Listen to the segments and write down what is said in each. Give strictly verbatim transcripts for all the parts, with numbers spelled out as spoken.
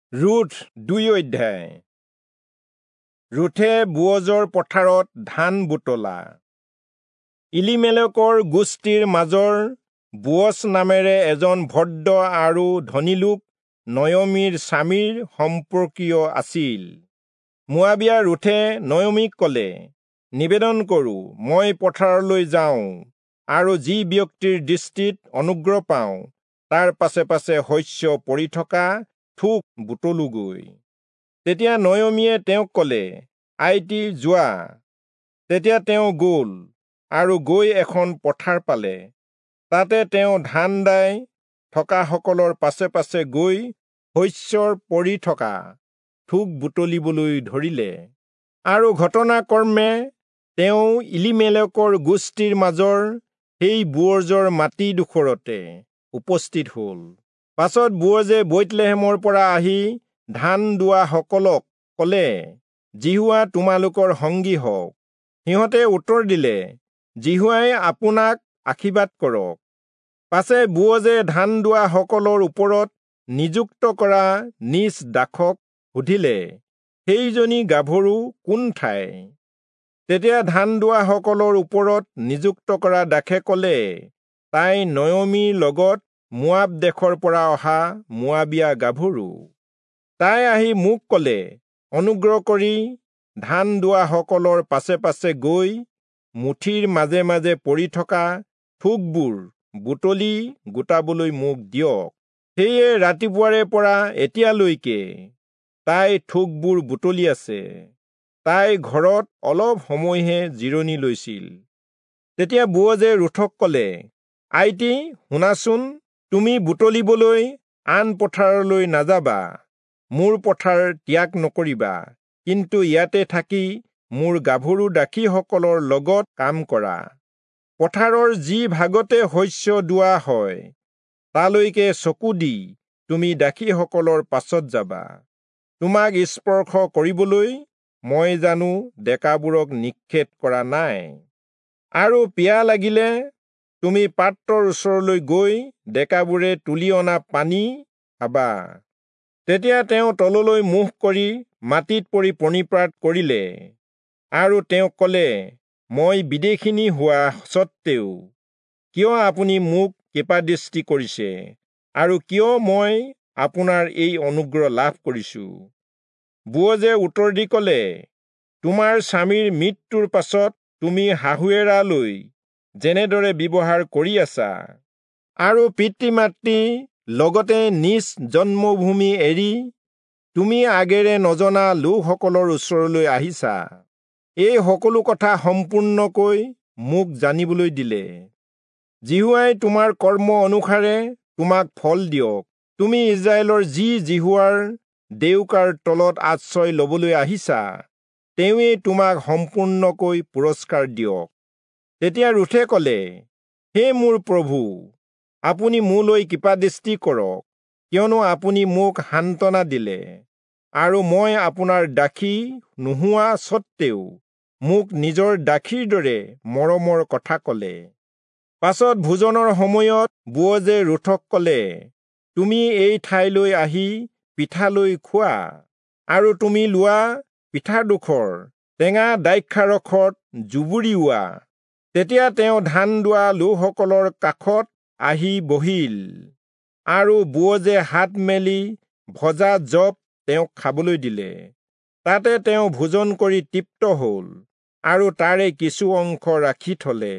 Ruth দুই অধ্যায়। ৰুথে বুৱজৰ পথাৰত ধান বুটলা। ইলিমেলেকৰ গোষ্ঠীৰ মাজৰ বুৱজ নামেৰে এজন ভদ্ৰ আৰু ধনী লোক নয়মীৰ স্বামীৰ সম্পৰ্কীয় আছিল। মোৱাবিয়া ৰুথে নয়মীক ক'লে, নিবেদন কৰোঁ, মই পথাৰলৈ যাওঁ আৰু যি ব্যক্তিৰ দৃষ্টিত অনুগ্ৰহ পাওঁ তাৰ পাছে পাছে শস্য পৰি থকা থোক বুটলোগৈ। তেতিয়া নয়মীয়ে তেওঁক ক'লে, আইটি যোৱা। তেতিয়া তেওঁ গ'ল আৰু গৈ এখন পথাৰ পালে। তাতে তেওঁ ধান দাই থকাসকলৰ পাছে পাছে গৈ শস্যৰ পৰি থকা থোক বুটলিবলৈ ধৰিলে। আৰু ঘটনাক্ৰমে তেওঁ ইলিমেলেকৰ গোষ্ঠীৰ মাজৰ সেই বুৱজৰ মাটিডোখৰতে উপস্থিত হ'ল। পাছত বুৱজে বেথলেহেমৰ পৰা আহি ধান দোৱাসকলক ক'লে, জিহুৱা তোমালোকৰ সংগী হওক। সিহঁতে উত্তৰ দিলে, জিহুৱাই আপোনাক আশীৰ্বাদ কৰক। পাছে বুৱজে ধান দোৱাসকলৰ ওপৰত নিযুক্ত কৰা নিজ দাসক সুধিলে, সেইজনী গাভৰু কোন ঠাই? তেতিয়া ধান দোৱাসকলৰ ওপৰত নিযুক্ত কৰা দাসে ক'লে, তাই নয়মীৰ লগত মোৱাব দেশৰ পৰা অহা মোৱাবিয়া গাভৰু। তাই আহি মোক ক'লে, অনুগ্ৰহ কৰি ধান দোৱাসকলৰ পাছে পাছে গৈ মুঠিৰ মাজে মাজে পৰি থকা থোকবোৰ বুটলি গোটাবলৈ মোক দিয়ক। সেয়ে ৰাতিপুৱাৰে পৰা এতিয়ালৈকে তাই থোকবোৰ বুটলি আছে। তাই ঘৰত অলপ সময়হে জিৰণি লৈছিল। তেতিয়া বুৱজে ৰুথক ক'লে, আইটি শুনাচোন, তুমি বুটলিবলৈ আন পথাৰলৈ নাযাবা। মোৰ পথাৰ ত্যাগ নকৰিবা, কিন্তু ইয়াতে থাকি মোৰ গাভৰু দাসীসকলৰ লগত কাম কৰা। পথাৰৰ যি ভাগতে শস্য দোৱা হয় তালৈকে চকু দি তুমি দাসীসকলৰ পাছত যাবা। তোমাক স্পৰ্শ কৰিবলৈ মই জানো ডেকাবোৰক নিষেধ কৰা নাই। আৰু পিয়া লাগিলে তুমি পাত্ৰৰ ওচৰলৈ গৈ ডেকাবোৰে তুলি অনা পানী খাবা। তেতিয়া তেওঁ তললৈ মুখ কৰি মাটিত পৰি প্ৰণিপাত কৰিলে আৰু তেওঁক ক'লে, মই বিদেশিনী হোৱা সত্ত্বেও কিয় আপুনি মোক কৃপাদৃষ্টি কৰিছে আৰু কিয় মই আপোনাৰ এই অনুগ্ৰহ লাভ কৰিছোঁ? বুৱজে উত্তৰ দি ক'লে, তোমাৰ স্বামীৰ মৃত্যুৰ পাছত তুমি শাহুৱেৰালৈ যেনেদৰে ব্যৱহাৰ কৰি আছা আৰু পিতৃ মাতৃ লগতে নিজ জন্মভূমি এৰি তুমি আগেৰে নজনা লোকসকলৰ ওচৰলৈ আহিছা, এই সকলো কথা সম্পূৰ্ণকৈ মোক জানিবলৈ দিলে। জিহুৱাই তোমাৰ কৰ্ম অনুসাৰে তোমাক ফল দিয়ক। তুমি ইজৰাইলৰ যি জিহুৱাৰ ডেউকাৰ তলত আশ্ৰয় ল'বলৈ আহিছা, তেওঁৱেই তোমাক সম্পূৰ্ণকৈ পুৰস্কাৰ দিয়ক। তেতিয়া ৰুথে ক'লে, হে মোৰ প্ৰভু, আপুনি মোলৈ কৃপাদৃষ্টি কৰক, কিয়নো আপুনি মোক সান্তনা দিলে আৰু মই আপোনাৰ দাসী নোহোৱা সত্ত্বেও মোক নিজৰ দাসীৰ দৰে মৰমৰ কথা ক'লে। পাছত ভোজনৰ সময়ত বুৱজে ৰুথক ক'লে, তুমি এই ঠাইলৈ আহি পিঠা লৈ খোৱা আৰু তুমি লোৱা পিঠাডোখৰ টেঙা দ্ৰাক্ষাৰসত জুবুৰিওৱা। তেতিয়া তেওঁ ধান দোৱা লোকসকলৰ কাষত আহি বহিল আৰু বুৱজে হাত মেলি ভজা জব তেওঁক খাবলৈ দিলে। তাতে তেওঁ ভোজন কৰি তৃপ্ত হ'ল আৰু তাৰে কিছু অংশ ৰাখি থলে।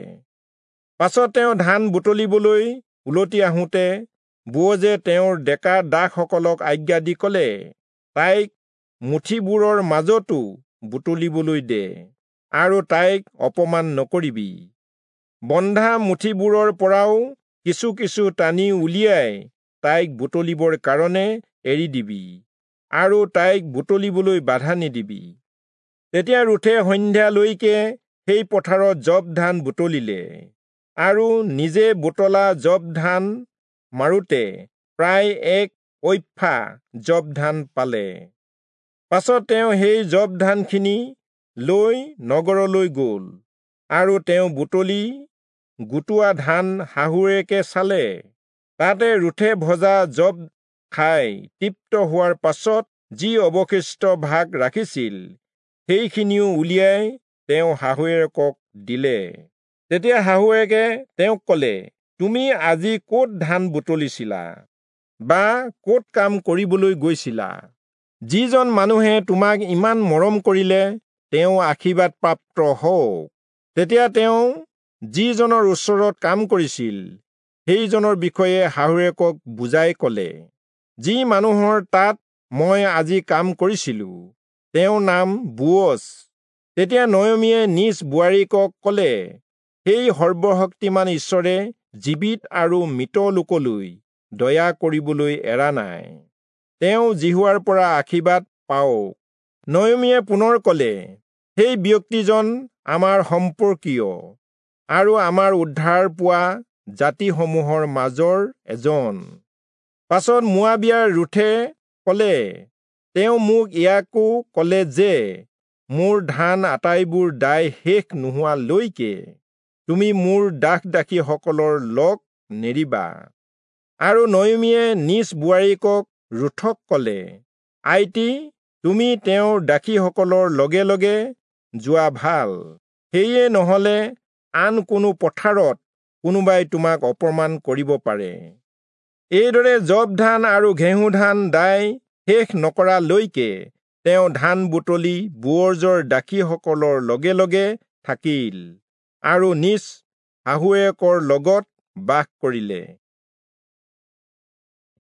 পাছত তেওঁ ধান বুটলিবলৈ উলটি আহোঁতে বুৱজে তেওঁৰ ডেকা দাসসকলক আজ্ঞা দি ক'লে, তাইক মুঠিবোৰৰ মাজতো বুটলিবলৈ দে আৰু তাইক অপমান নকৰিবি। বন্ধা মুঠিবোৰৰ পৰাও কিছু কিছু টানি উলিয়াই তাইক বুটলিবৰ কাৰণে এৰি দিবি আৰু তাইক বুটলিবলৈ বাধা নিদিবি। তেতিয়া ৰুথে সন্ধ্যালৈকে সেই পথাৰত জব ধান বুটলিলে আৰু নিজে বুটলা জব ধান মাৰোতে প্ৰায় এক অইফা জব ধান পালে। পাছত তেওঁ সেই জব ধানখিনি লৈ নগৰলৈ গ'ল আৰু তেওঁ বুটলি গোটোৱা ধান শাহুৱেকে চালে। তাতে ৰুথে ভজা জব খাই তৃপ্ত হোৱাৰ পাছত যি অৱশিষ্ট ভাগ ৰাখিছিল সেইখিনিও উলিয়াই তেওঁ শাহুৱেকক দিলে। তেতিয়া শাহুৱেকে তেওঁক ক'লে, তুমি আজি ক'ত ধান বুটলিছিলা বা ক'ত কাম কৰিবলৈ গৈছিলা? যিজন মানুহে তোমাক ইমান মৰম কৰিলে তেওঁ আশীৰ্বাদ প্ৰাপ্ত হওক। তেতিয়া তেওঁ যিজনৰ ওচৰত কাম কৰিছিল সেইজনৰ বিষয়ে শাহুৱেকক বুজাই ক'লে, যি মানুহৰ তাত মই আজি কাম কৰিছিলো তেওঁৰ নাম বোৱজ। তেতিয়া নয়মীয়ে নিজ বোৱাৰীকক ক'লে, সেই সৰ্বশক্তিমান ঈশ্বৰে জীৱিত আৰু মৃত লোকলৈ দয়া কৰিবলৈ এৰা নাই। তেওঁ জিহুৱাৰ পৰা আশীৰ্বাদ পাওক। নয়মীয়ে পুনৰ ক'লে, সেই ব্যক্তিজন আমাৰ সম্পৰ্কীয় আৰু আমাৰ উদ্ধাৰ পোৱা জাতিসমূহৰ মাজৰ এজন। পাছত মোৱাবিয়াৰ ৰুথে ক'লে, তেওঁ মোক ইয়াকো ক'লে যে মোৰ ধান আটাইবোৰ দাই শেষ নোহোৱালৈকে তুমি মোৰ দাস দাসীসকলৰ লগ নেৰিবা। আৰু নয়মীয়ে নিজ বোৱাৰীকক ৰুথক ক'লে, আইটি, তুমি তেওঁৰ দাসীসকলৰ লগে লগে যোৱা ভাল। সেয়ে নহ'লে আন কোনো পথাৰত কোনোবাই তোমাক অপমান কৰিব পাৰে। এইদৰে জৱ ধান আৰু ঘেঁহু ধান দাই শেষ নকৰালৈকে তেওঁ ধান বুটলি বোৱজৰ দাসীসকলৰ লগে লগে থাকিল আৰু নিজ শাহুৱেকৰ লগত বাস কৰিলে।